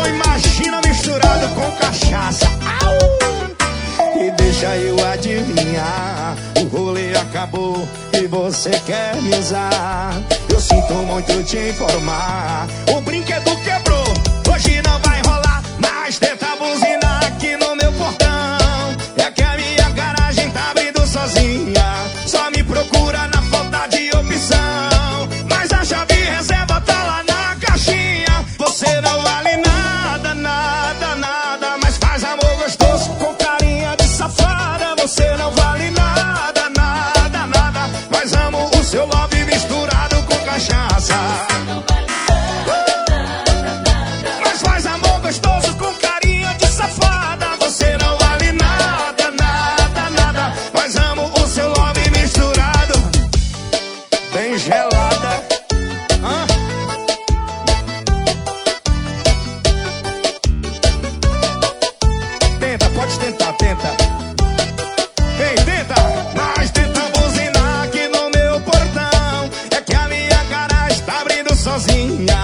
imagina misturado com cachaça. Au! E deixa eu adivinhar, o rolê acabou e você quer me usar. Eu sinto muito te informar, o brinquedo quebrou, hoje não vai rolar. Mas tenta buzinar aqui no meu portão. É que a minha garagem tá abrindo sozinha. Só me procura na falta de opção. Mas a chave reserva tá lá na caixinha. Você não vale nada, nada, nada, mas faz amor gostoso com carinha de safada. Você não vale nada, nada, nada, mas amo o seu love misturado com cachaça. Mas faz amor gostoso com carinha de safada. Você não vale nada, nada, nada, mas amo o seu love misturado. Bem gelada. Tenta, pode tentar, tenta. Vem, tenta. Mas tenta buzinar aqui no meu portão. É que a minha garagem tá abrindo sozinha.